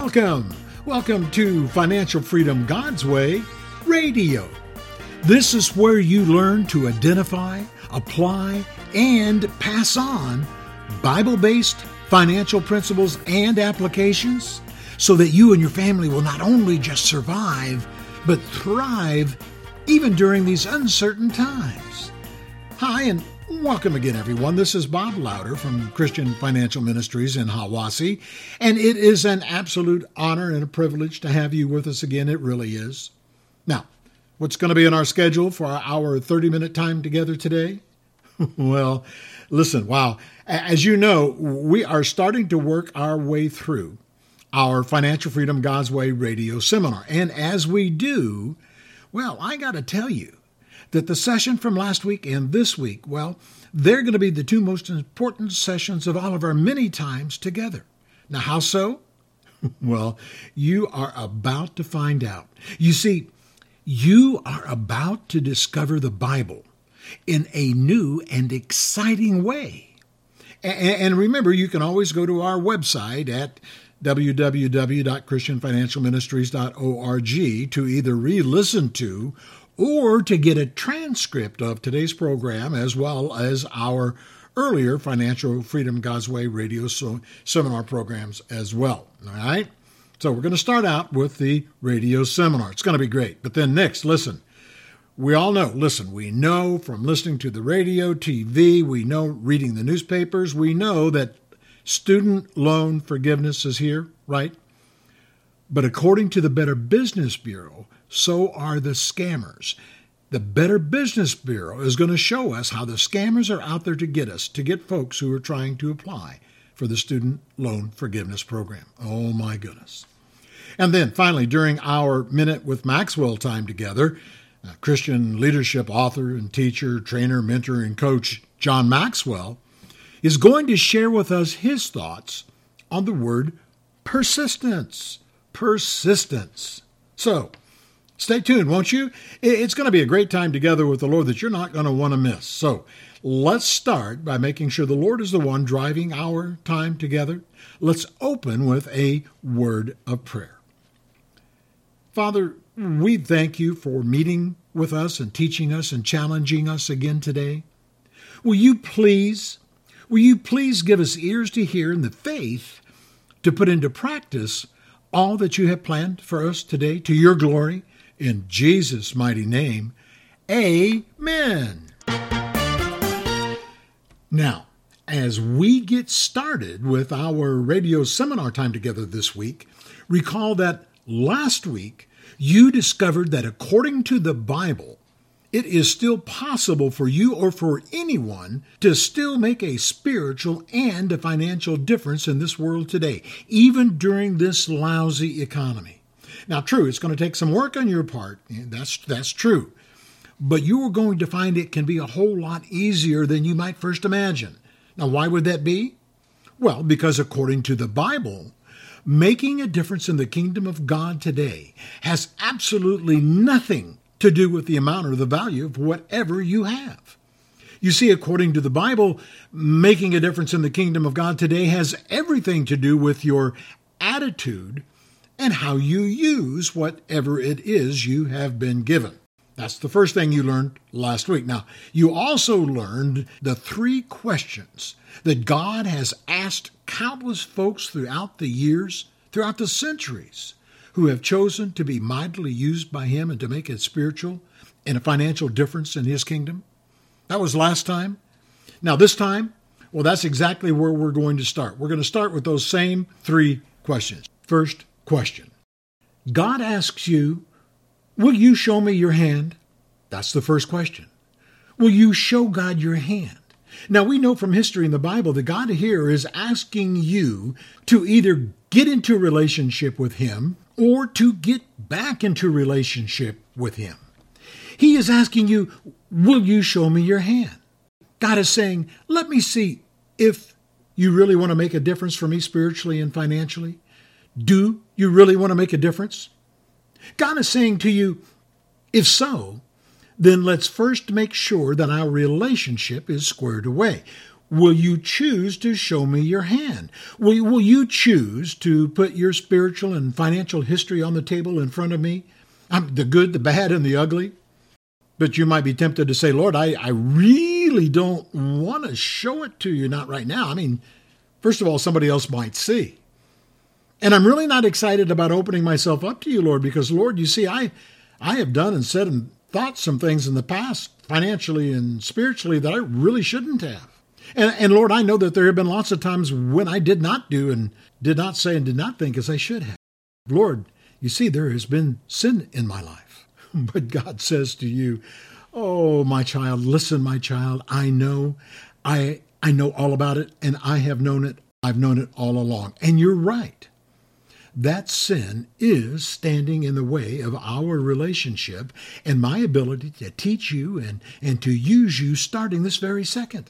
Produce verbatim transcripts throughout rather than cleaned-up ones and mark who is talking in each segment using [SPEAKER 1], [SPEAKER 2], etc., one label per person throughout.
[SPEAKER 1] Welcome. Welcome to Financial Freedom God's Way Radio. This is where you learn to identify, apply, and pass on Bible-based financial principles and applications so that you and your family will not only just survive, but thrive even during these uncertain times. Hi, and welcome again, everyone. This is Bob Louder from Christian Financial Ministries in Hiwassee, and it is an absolute honor and a privilege to have you with us again. It really is. Now, what's going to be in our schedule for our thirty-minute time together today? Well, listen, wow. As you know, we are starting to work our way through our Financial Freedom God's Way radio seminar. And as we do, well, I got to tell you that the session from last week and this week, well, they're going to be the two most important sessions of all of our many times together. Now, how so? Well, you are about to find out. You see, you are about to discover the Bible in a new and exciting way. And remember, you can always go to our website at w w w dot christian financial ministries dot org to either re-listen to or to get a transcript of today's program as well as our earlier Financial Freedom God's Way radio seminar programs as well. All right? So we're going to start out with the radio seminar. It's going to be great. But then next, listen. We all know, listen, we know from listening to the radio, T V, we know reading the newspapers, we know that student loan forgiveness is here, right? But according to the Better Business Bureau, so are the scammers. The Better Business Bureau is going to show us how the scammers are out there to get us, to get folks who are trying to apply for the student loan forgiveness program. Oh, my goodness. And then finally, during our Minute with Maxwell time together, uh, Christian leadership author and teacher, trainer, mentor, and coach John Maxwell is going to share with us his thoughts on the word persistence. Persistence. So, stay tuned, won't you? It's going to be a great time together with the Lord that you're not going to want to miss. So, let's start by making sure the Lord is the one driving our time together. Let's open with a word of prayer. Father, we thank you for meeting with us and teaching us and challenging us again today. Will you please, will you please give us ears to hear and the faith to put into practice all that you have planned for us today to your glory? In Jesus' mighty name, amen. Now, as we get started with our radio seminar time together this week, recall that last week you discovered that according to the Bible, it is still possible for you or for anyone to still make a spiritual and a financial difference in this world today, even during this lousy economy. Now, true, it's going to take some work on your part. That's, that's true. But you are going to find it can be a whole lot easier than you might first imagine. Now, why would that be? Well, because according to the Bible, making a difference in the kingdom of God today has absolutely nothing to do with the amount or the value of whatever you have. You see, according to the Bible, making a difference in the kingdom of God today has everything to do with your attitude and how you use whatever it is you have been given. That's the first thing you learned last week. Now, you also learned the three questions that God has asked countless folks throughout the years, throughout the centuries, who have chosen to be mightily used by him and to make a spiritual and a financial difference in his kingdom. That was last time. Now, this time, well, that's exactly where we're going to start. We're going to start with those same three questions. First question. God asks you, will you show me your hand? That's the first question. Will you show God your hand? Now, we know from history in the Bible that God here is asking you to either get into a relationship with him or to get back into relationship with him. He is asking you, will you show me your hand? God is saying, let me see if you really want to make a difference for me spiritually and financially. Do you really want to make a difference? God is saying to you, if so, then let's first make sure that our relationship is squared away. will you choose to show me your hand? Will, will you choose to put your spiritual and financial history on the table in front of me? I'm the good, the bad, and the ugly. But you might be tempted to say, Lord, I, I really don't want to show it to you, not right now. I mean, first of all, somebody else might see. And I'm really not excited about opening myself up to you, Lord, because, Lord, you see, I, I have done and said and thought some things in the past, financially and spiritually, that I really shouldn't have. And, and Lord, I know that there have been lots of times when I did not do and did not say and did not think as I should have. Lord, you see, there has been sin in my life. But God says to you, oh, my child, listen, my child, I know, I I know all about it, and I have known it. I've known it all along. And you're right. That sin is standing in the way of our relationship and my ability to teach you and, and to use you starting this very second.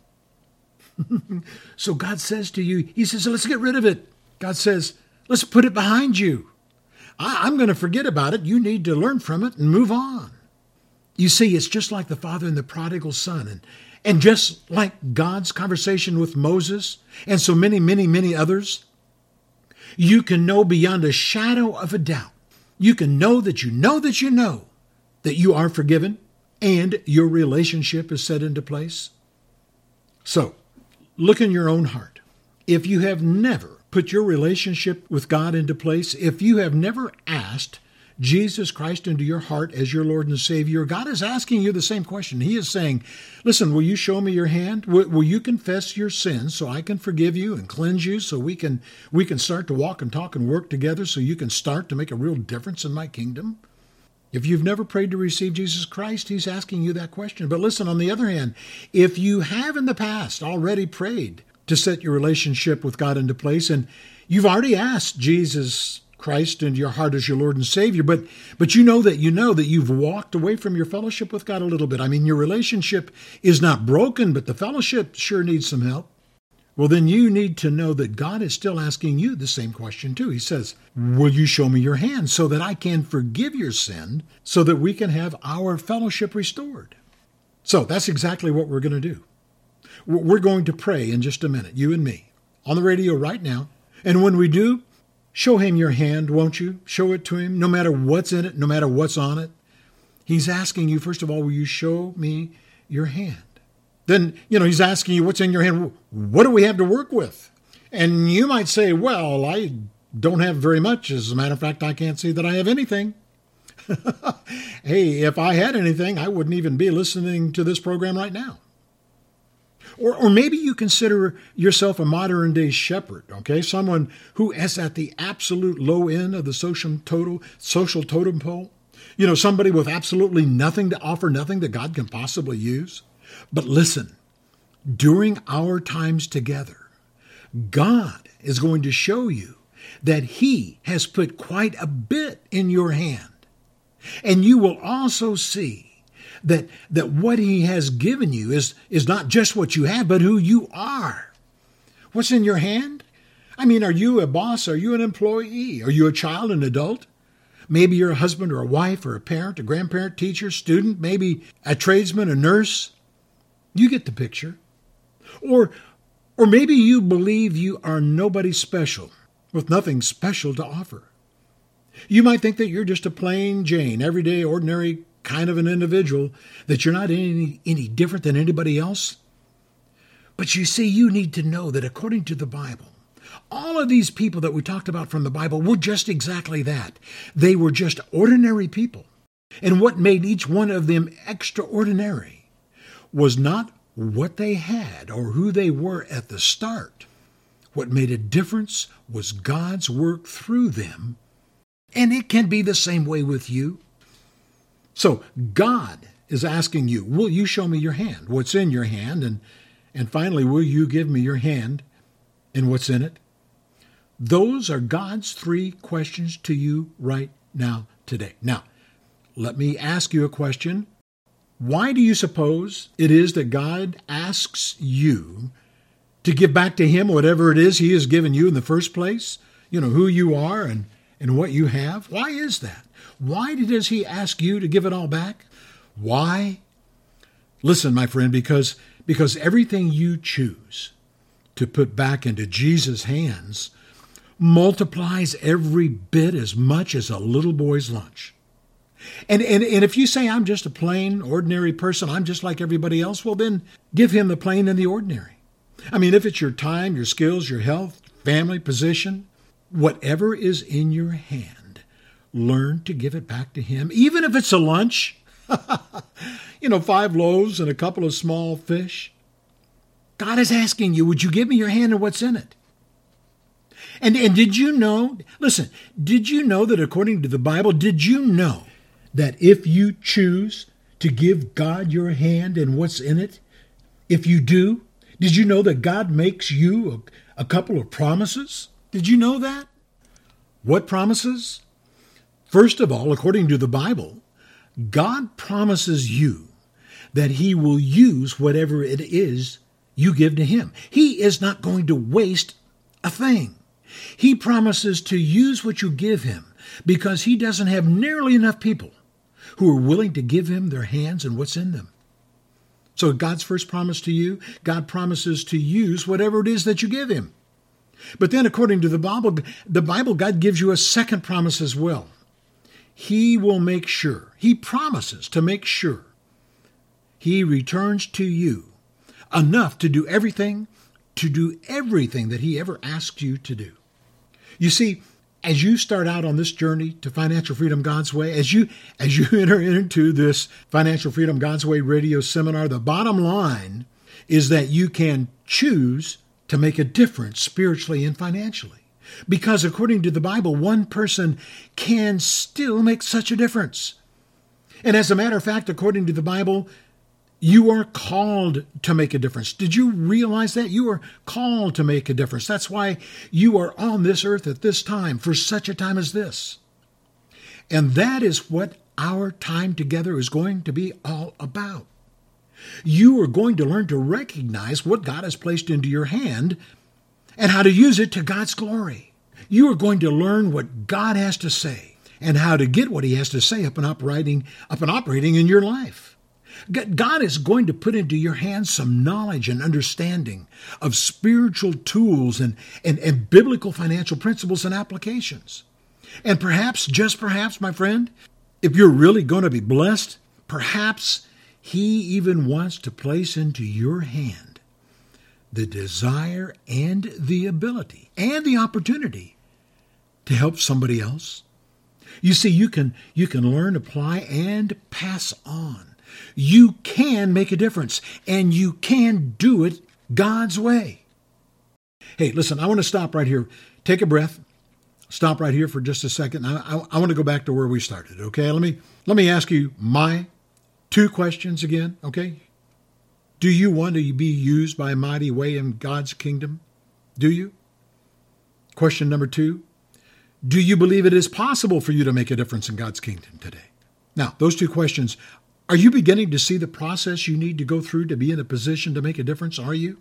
[SPEAKER 1] So God says to you, he says, let's get rid of it. God says, let's put it behind you. I, I'm going to forget about it. You need to learn from it and move on. You see, it's just like the father and the prodigal son. And, and just like God's conversation with Moses and so many, many, many others, you can know beyond a shadow of a doubt. You can know that you know that you know that you are forgiven and your relationship is set into place. So, look in your own heart. If you have never put your relationship with God into place, if you have never asked Jesus Christ into your heart as your Lord and Savior, God is asking you the same question. He is saying, listen, will you show me your hand? Will, will you confess your sins so I can forgive you and cleanse you so we can we can start to walk and talk and work together so you can start to make a real difference in my kingdom? If you've never prayed to receive Jesus Christ, he's asking you that question. But listen, on the other hand, if you have in the past already prayed to set your relationship with God into place, and you've already asked Jesus Christ into your heart as your Lord and Savior, but but you know that you know that you've walked away from your fellowship with God a little bit. I mean, your relationship is not broken, but the fellowship sure needs some help. Well, then you need to know that God is still asking you the same question too. He says, will you show me your hand so that I can forgive your sin so that we can have our fellowship restored? So that's exactly what we're going to do. We're going to pray in just a minute, you and me, on the radio right now. And when we do, show him your hand, won't you? Show it to him, no matter what's in it, no matter what's on it. He's asking you, first of all, will you show me your hand? Then, you know, he's asking you what's in your hand. What do we have to work with? And you might say, well, I don't have very much. As a matter of fact, I can't say that I have anything. Hey, if I had anything, I wouldn't even be listening to this program right now. Or, or maybe you consider yourself a modern day shepherd, okay? Someone who is at the absolute low end of the social total, social totem pole. You know, somebody with absolutely nothing to offer, nothing that God can possibly use. But listen, during our times together, God is going to show you that he has put quite a bit in your hand. And you will also see that, that what he has given you is, is not just what you have, but who you are. What's in your hand? I mean, are you a boss? Are you an employee? Are you a child, an adult? Maybe you're a husband or a wife or a parent, a grandparent, teacher, student, maybe a tradesman, a nurse. You get the picture. Or, or maybe you believe you are nobody special, with nothing special to offer. You might think that you're just a plain Jane, everyday, ordinary kind of an individual, that you're not any, any different than anybody else. But you see, you need to know that according to the Bible, all of these people that we talked about from the Bible were just exactly that. They were just ordinary people. And what made each one of them extraordinary was not what they had or who they were at the start. What made a difference was God's work through them. And it can be the same way with you. So God is asking you, will you show me your hand? What's in your hand? And, and finally, will you give me your hand and what's in it? Those are God's three questions to you right now, today. Now, let me ask you a question. Why do you suppose it is that God asks you to give back to him whatever it is he has given you in the first place? You know, who you are and, and what you have? Why is that? Why does he ask you to give it all back? Why? Listen, my friend, because, Because everything you choose to put back into Jesus' hands multiplies every bit as much as a little boy's lunch. And, and, and if you say, I'm just a plain, ordinary person, I'm just like everybody else, well, then give him the plain and the ordinary. I mean, if it's your time, your skills, your health, family, position, whatever is in your hand, learn to give it back to him, even if it's a lunch. You know, five loaves and a couple of small fish. God is asking you, would you give me your hand and what's in it? And, and did you know, listen, did you know that according to the Bible, did you know that if you choose to give God your hand and what's in it, if you do, did you know that God makes you a, a couple of promises? Did you know that? What promises? First of all, according to the Bible, God promises you that he will use whatever it is you give to him. He is not going to waste a thing. He promises to use what you give him because he doesn't have nearly enough people who are willing to give him their hands and what's in them. So God's first promise to you, God promises to use whatever it is that you give him. But then according to the Bible, the Bible, God gives you a second promise as well. He will make sure, he promises to make sure he returns to you enough to do everything, to do everything that he ever asked you to do. You see, as you start out on this journey to Financial Freedom God's Way, as you as you enter into this Financial Freedom God's Way radio seminar, the bottom line is that you can choose to make a difference spiritually and financially. Because according to the Bible, one person can still make such a difference. And as a matter of fact, according to the Bible, you are called to make a difference. Did you realize that? You are called to make a difference. That's why you are on this earth at this time, for such a time as this. And that is what our time together is going to be all about. You are going to learn to recognize what God has placed into your hand and how to use it to God's glory. You are going to learn what God has to say and how to get what he has to say up and operating, up and operating in your life. God is going to put into your hands some knowledge and understanding of spiritual tools and, and, and biblical financial principles and applications. And perhaps, just perhaps, my friend, if you're really going to be blessed, perhaps he even wants to place into your hand the desire and the ability and the opportunity to help somebody else. You see, you can, you can learn, apply, and pass on. You can make a difference, and you can do it God's way. Hey, listen, I want to stop right here. Take a breath. Stop right here for just a second. I, I, I want to go back to where we started, okay? Let me, let me ask you my two questions again, okay? Do you want to be used by a mighty way in God's kingdom? Do you? Question number two, do you believe it is possible for you to make a difference in God's kingdom today? Now, those two questions, are you beginning to see the process you need to go through to be in a position to make a difference? Are you?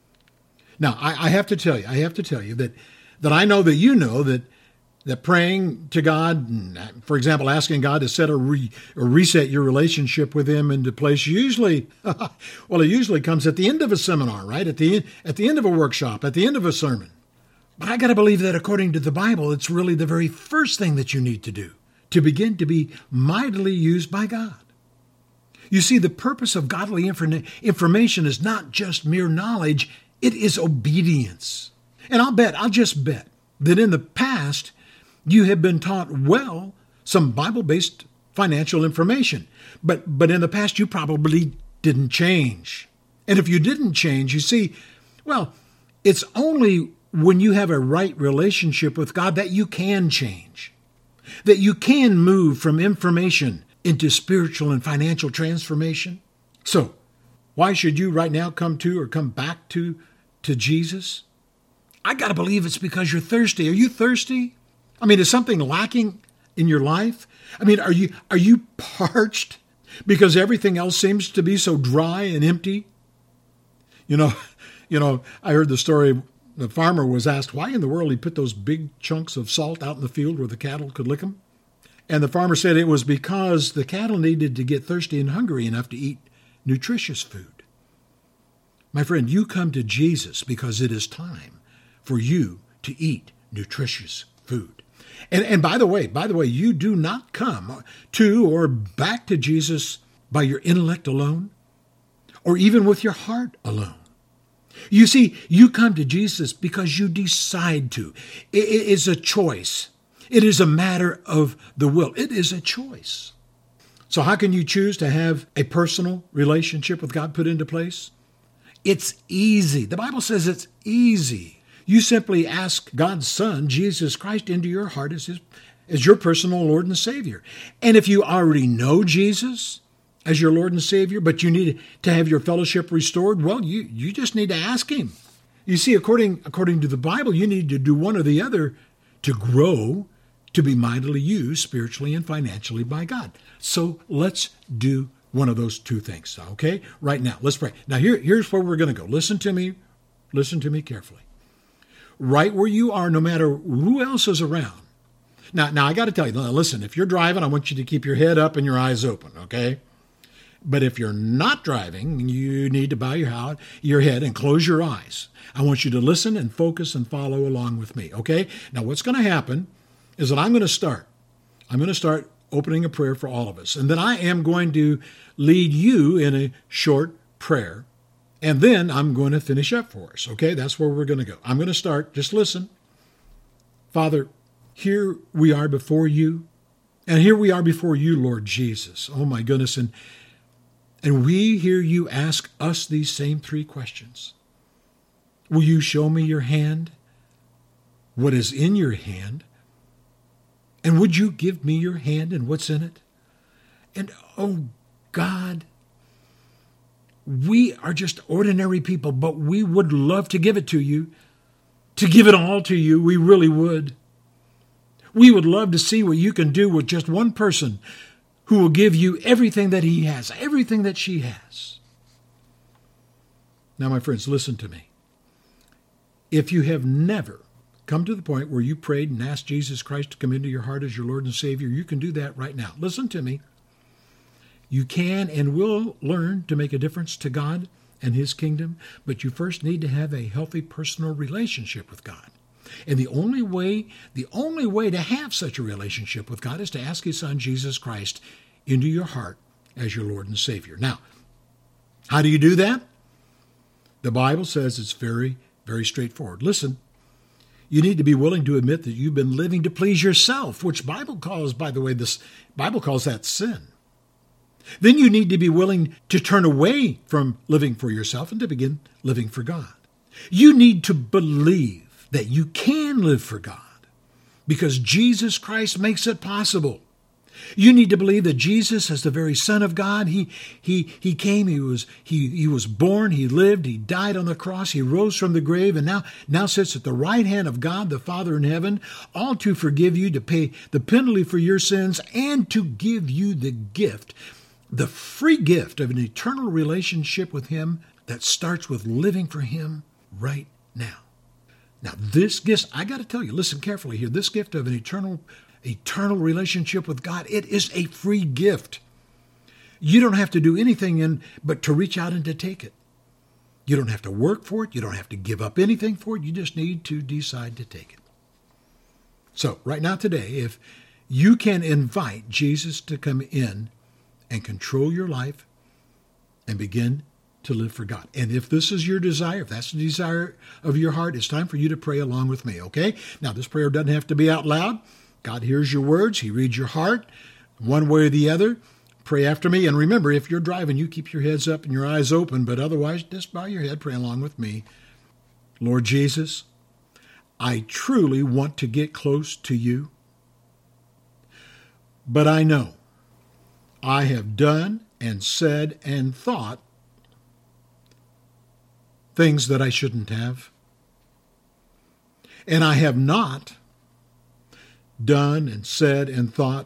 [SPEAKER 1] Now, I, I have to tell you, I have to tell you that, that I know that you know that that praying to God, for example, asking God to set a re, or reset your relationship with him into place, usually, well, it usually comes at the end of a seminar, right? At the, at the end of a workshop, at the end of a sermon. But I got to believe that according to the Bible, it's really the very first thing that you need to do to begin to be mightily used by God. You see, the purpose of godly infor- information is not just mere knowledge, it is obedience. And I'll bet, I'll just bet, that in the past, you have been taught well some Bible-based financial information. But, but in the past, you probably didn't change. And if you didn't change, you see, well, it's only when you have a right relationship with God that you can change, that you can move from information into spiritual and financial transformation. So, why should you right now come to or come back to, to Jesus? I got to believe it's because you're thirsty. Are you thirsty? I mean, is something lacking in your life? I mean, are you are you parched because everything else seems to be so dry and empty? You know, you know, I heard the story. The farmer was asked why in the world he put those big chunks of salt out in the field where the cattle could lick them. And the farmer said it was because the cattle needed to get thirsty and hungry enough to eat nutritious food. My friend, you come to Jesus because it is time for you to eat nutritious food. And, and by the way, by the way, you do not come to or back to Jesus by your intellect alone, or even with your heart alone. You see, you come to Jesus because you decide to. It is a choice. It is a matter of the will. It is a choice. So how can you choose to have a personal relationship with God put into place? It's easy. The Bible says it's easy. You simply ask God's Son, Jesus Christ, into your heart as his, as your personal Lord and Savior. And if you already know Jesus as your Lord and Savior, but you need to have your fellowship restored, well, you, you just need to ask him. You see, according, according to the Bible, you need to do one or the other to grow, to be mightily used spiritually and financially by God. So let's do one of those two things, okay? Right now, let's pray. Now, here, here's where we're going to go. Listen to me. Listen to me carefully. Right where you are, no matter who else is around. Now, now I got to tell you, listen, if you're driving, I want you to keep your head up and your eyes open, okay? But if you're not driving, you need to bow your, your head and close your eyes. I want you to listen and focus and follow along with me, okay? Now, what's going to happen is that I'm going to start. I'm going to start opening a prayer for all of us. And then I am going to lead you in a short prayer. And then I'm going to finish up for us, okay? That's where we're going to go. I'm going to start. Just listen. Father, here we are before you. And here we are before you, Lord Jesus. Oh, my goodness. And And we hear you ask us these same three questions. Will you show me your hand? What is in your hand? And would you give me your hand and what's in it? And oh God, we are just ordinary people, but we would love to give it to you, to give it all to you. We really would. We would love to see what you can do with just one person who will give you everything that he has, everything that she has. Now, my friends, listen to me. If you have never come to the point where you prayed and asked Jesus Christ to come into your heart as your Lord and Savior, you can do that right now. Listen to me. You can and will learn to make a difference to God and his kingdom, but you first need to have a healthy personal relationship with God. And the only way, the only way to have such a relationship with God is to ask his Son, Jesus Christ, into your heart as your Lord and Savior. Now, how do you do that? The Bible says it's very, very straightforward. Listen, you need to be willing to admit that you've been living to please yourself, which Bible calls, by the way, this Bible calls that sin. Then you need to be willing to turn away from living for yourself and to begin living for God. You need to believe that you can live for God because Jesus Christ makes it possible. You need to believe that Jesus is the very Son of God. He, he, he came, he was, he, he was born, he lived, he died on the cross, he rose from the grave, and now, now sits at the right hand of God, the Father in heaven, all to forgive you, to pay the penalty for your sins, and to give you the gift, the free gift of an eternal relationship with him that starts with living for him right now. Now, this gift, I got to tell you, listen carefully here, this gift of an eternal eternal relationship with God, it is a free gift. You don't have to do anything in, but to reach out and to take it. You don't have to work for it. You don't have to give up anything for it. You just need to decide to take it. So right now today, if you can invite Jesus to come in and control your life and begin to live for God. And if this is your desire, if that's the desire of your heart, it's time for you to pray along with me, okay? Now, this prayer doesn't have to be out loud. God hears your words. He reads your heart one way or the other. Pray after me. And remember, if you're driving, you keep your heads up and your eyes open, but otherwise, just bow your head, pray along with me. Lord Jesus, I truly want to get close to you, but I know I have done and said and thought things that I shouldn't have. And I have not done and said and thought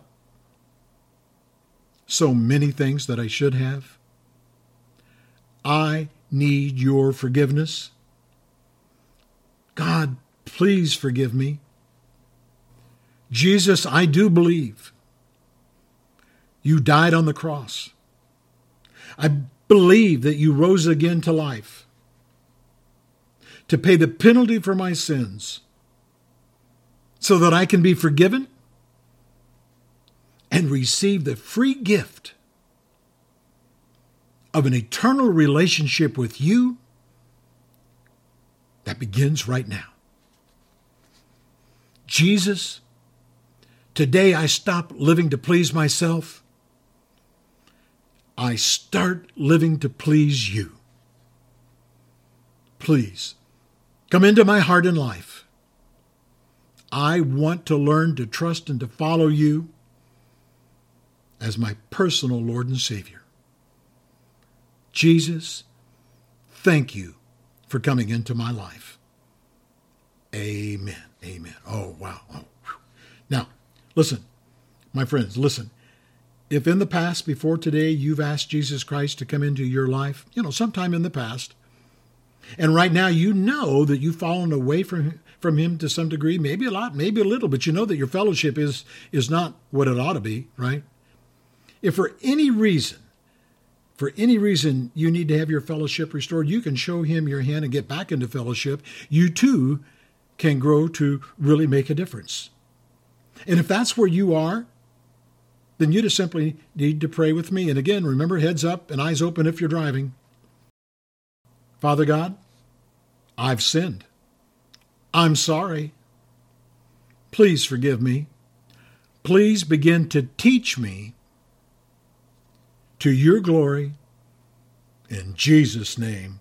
[SPEAKER 1] so many things that I should have. I need your forgiveness. God, please forgive me. Jesus, I do believe you died on the cross. I believe that you rose again to life. to pay the penalty for my sins so that I can be forgiven and receive the free gift of an eternal relationship with you that begins right now. Jesus, today I stop living to please myself. I start living to please you. Please, come into my heart and life. I want to learn to trust and to follow you as my personal Lord and Savior. Jesus, thank you for coming into my life. Amen. Amen. Oh, wow. Oh, whew. Now, listen, my friends, listen. If in the past, before today, you've asked Jesus Christ to come into your life, you know, sometime in the past, and right now you know that you've fallen away from, from him to some degree, maybe a lot, maybe a little, but you know that your fellowship is, is not what it ought to be, right? If for any reason, for any reason you need to have your fellowship restored, you can show him your hand and get back into fellowship. You too can grow to really make a difference. And if that's where you are, then you just simply need to pray with me. And again, remember, heads up and eyes open if you're driving. Father God, I've sinned. I'm sorry. Please forgive me. Please begin to teach me to your glory. In Jesus' name,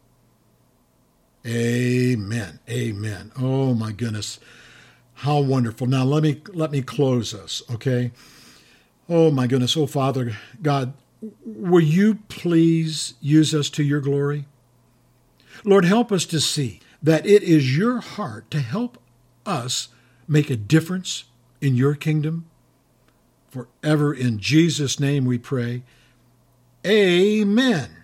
[SPEAKER 1] amen. Amen. Oh, my goodness. How wonderful. Now, let me let me close us, okay? Oh, my goodness. Oh, Father God, will you please use us to your glory? Lord, help us to see that it is your heart to help us make a difference in your kingdom. Forever in Jesus' name we pray. Amen.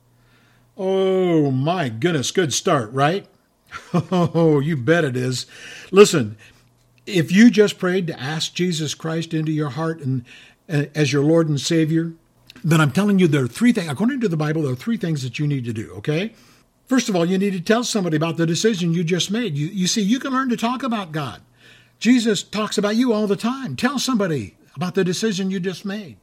[SPEAKER 1] Oh, my goodness. Good start, right? Oh, you bet it is. Listen, if you just prayed to ask Jesus Christ into your heart and uh, as your Lord and Savior, then I'm telling you there are three things, according to the Bible, there are three things that you need to do, okay? First of all, you need to tell somebody about the decision you just made. You, you see, you can learn to talk about God. Jesus talks about you all the time. Tell somebody about the decision you just made.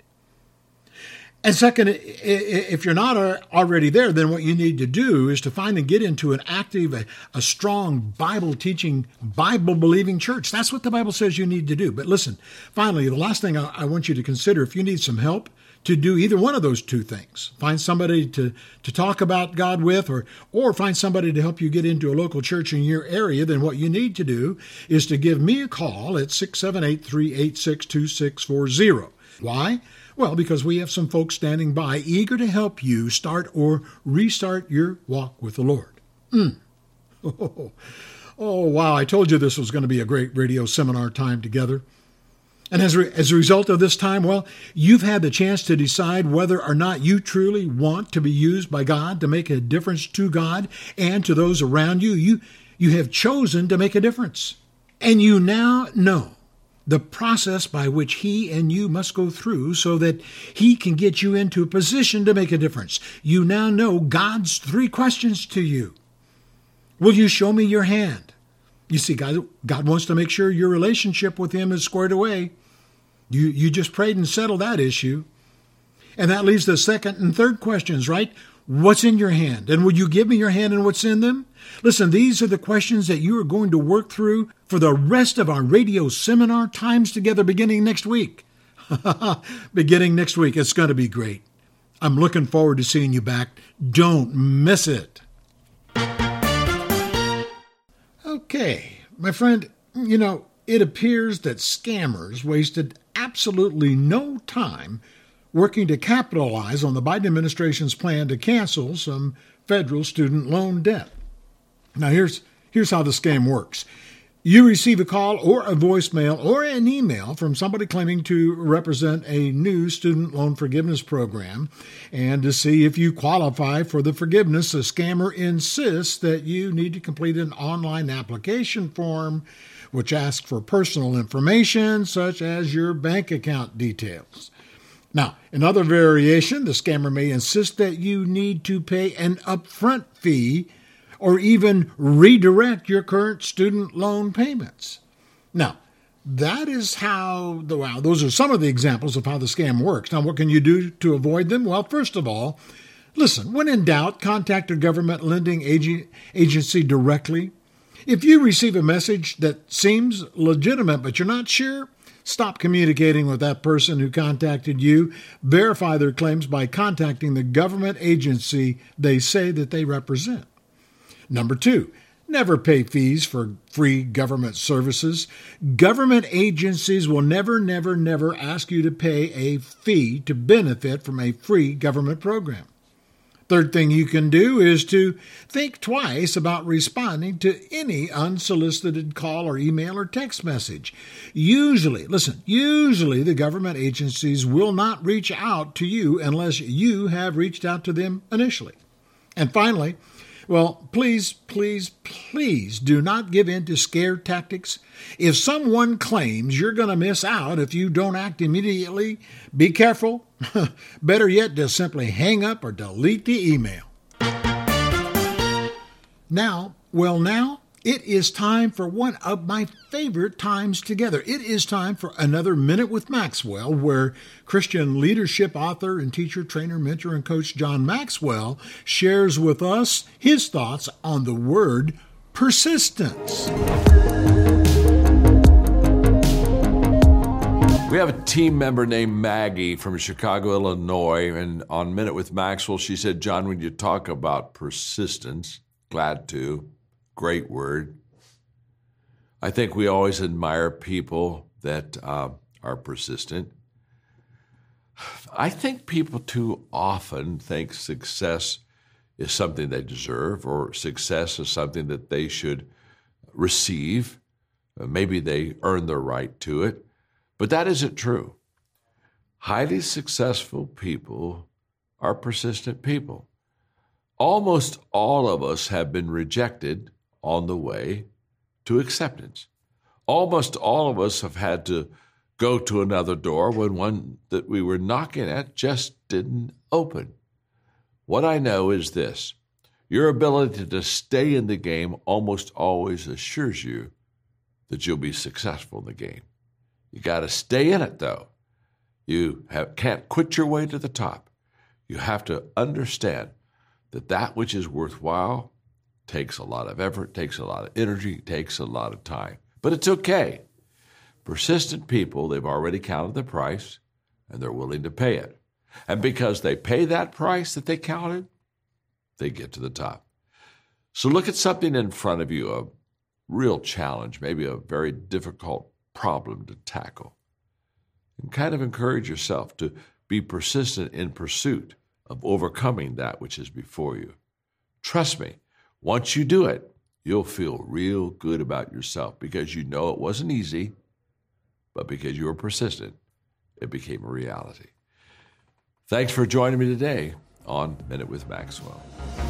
[SPEAKER 1] And second, if you're not already there, then what you need to do is to find and get into an active, a, a strong Bible-teaching, Bible-believing church. That's what the Bible says you need to do. But listen, finally, the last thing I, I want you to consider, if you need some help to do either one of those two things, find somebody to, to talk about God with, or, or find somebody to help you get into a local church in your area, then what you need to do is to give me a call at six seven eight, three eight six, two six four zero. Why? Well, because we have some folks standing by eager to help you start or restart your walk with the Lord. Mm. Oh, oh, wow. I told you this was going to be a great radio seminar time together. And as, re- as a result of this time, well, you've had the chance to decide whether or not you truly want to be used by God to make a difference to God and to those around you. You, you have chosen to make a difference. And you now know the process by which he and you must go through so that he can get you into a position to make a difference. You now know God's three questions to you. Will you show me your hand? You see, God, God wants to make sure your relationship with him is squared away. You, you just prayed and settled that issue. And that leaves the second and third questions, right? What's in your hand? And will you give me your hand and what's in them? Listen, these are the questions that you are going to work through for the rest of our radio seminar times together beginning next week. Beginning next week. It's going to be great. I'm looking forward to seeing you back. Don't miss it. Okay, my friend, you know, it appears that scammers wasted absolutely no time working to capitalize on the Biden administration's plan to cancel some federal student loan debt. Now, here's here's how the scam works. You receive a call or a voicemail or an email from somebody claiming to represent a new student loan forgiveness program. And to see if you qualify for the forgiveness, a scammer insists that you need to complete an online application form which asks for personal information such as your bank account details. Now, another variation, the scammer may insist that you need to pay an upfront fee or even redirect your current student loan payments. Now, that is how, the, wow, those are some of the examples of how the scam works. Now, what can you do to avoid them? Well, first of all, listen, when in doubt, contact a government lending ag- agency directly. If you receive a message that seems legitimate but you're not sure, stop communicating with that person who contacted you. Verify their claims by contacting the government agency they say that they represent. Number two, never pay fees for free government services. Government agencies will never, never, never ask you to pay a fee to benefit from a free government program. Third thing you can do is to think twice about responding to any unsolicited call or email or text message. Usually, listen, usually the government agencies will not reach out to you unless you have reached out to them initially. And finally, well, please, please, please do not give in to scare tactics. If someone claims you're going to miss out if you don't act immediately, be careful. Better yet, just simply hang up or delete the email. Now, well now, it is time for one of my favorite times together. It is time for another Minute with Maxwell, where Christian leadership author and teacher, trainer, mentor, and coach John Maxwell shares with us his thoughts on the word persistence.
[SPEAKER 2] We have a team member named Maggie from Chicago, Illinois, and on Minute with Maxwell, she said, John, when you talk about persistence, glad to, great word. I think we always admire people that uh, are persistent. I think people too often think success is something they deserve, or success is something that they should receive. Maybe they earn their right to it, but that isn't true. Highly successful people are persistent people. Almost all of us have been rejected on the way to acceptance. Almost all of us have had to go to another door when one that we were knocking at just didn't open. What I know is this: your ability to stay in the game almost always assures you that you'll be successful in the game. You got to stay in it, though. You have, can't quit your way to the top. You have to understand that that which is worthwhile takes a lot of effort, takes a lot of energy, takes a lot of time. But it's okay. Persistent people, they've already counted the price, and they're willing to pay it. And because they pay that price that they counted, they get to the top. So look at something in front of you, a real challenge, maybe a very difficult problem to tackle, and kind of encourage yourself to be persistent in pursuit of overcoming that which is before you. Trust me, once you do it, you'll feel real good about yourself because you know it wasn't easy, but because you were persistent, it became a reality. Thanks for joining me today on Minute with Maxwell.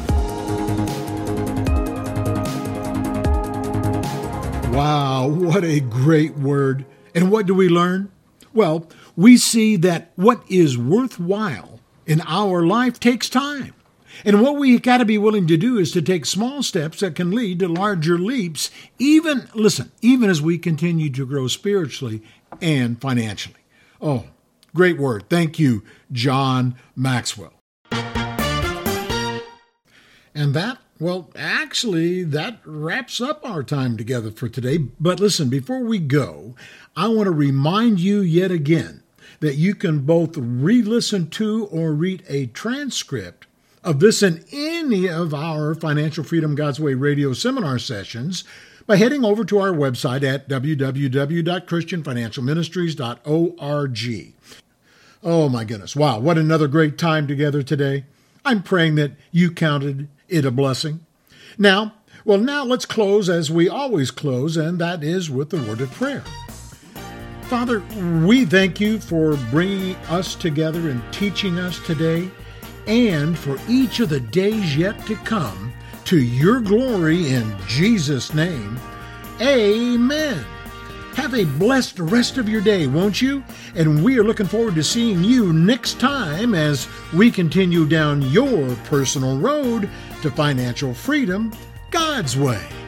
[SPEAKER 1] Wow, what a great word. And what do we learn? Well, we see that what is worthwhile in our life takes time. And what we got to be willing to do is to take small steps that can lead to larger leaps, even, listen, even as we continue to grow spiritually and financially. Oh, great word. Thank you, John Maxwell. And that, well, actually, that wraps up our time together for today. But listen, before we go, I want to remind you yet again that you can both re-listen to or read a transcript of this and any of our Financial Freedom God's Way radio seminar sessions by heading over to our website at w w w dot christian financial ministries dot org. Oh my goodness. Wow. What another great time together today. I'm praying that you counted it a blessing. Now, well, now let's close as we always close, and that is with the word of prayer. Father, we thank you for bringing us together and teaching us today, and for each of the days yet to come, to your glory in Jesus' name. Amen. Have a blessed rest of your day, won't you? And we are looking forward to seeing you next time as we continue down your personal road to financial freedom God's way.